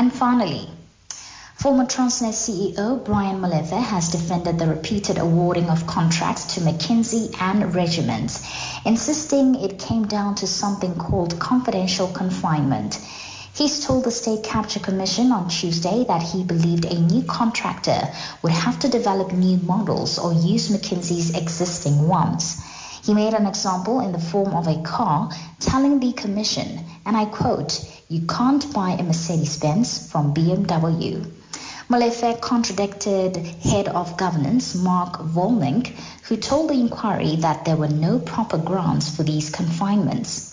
And finally, former Transnet CEO Brian Molefe has defended the repeated awarding of contracts to McKinsey and regiments, insisting it came down to something called confidential confinement. He's told the State Capture Commission on Tuesday that he believed a new contractor would have to develop new models or use McKinsey's existing ones. He made an example in the form of a car, telling the commission, and I quote, "You can't buy a Mercedes-Benz from BMW." Molefe contradicted head of governance Mark Volnink, who told the inquiry that there were no proper grounds for these confinements.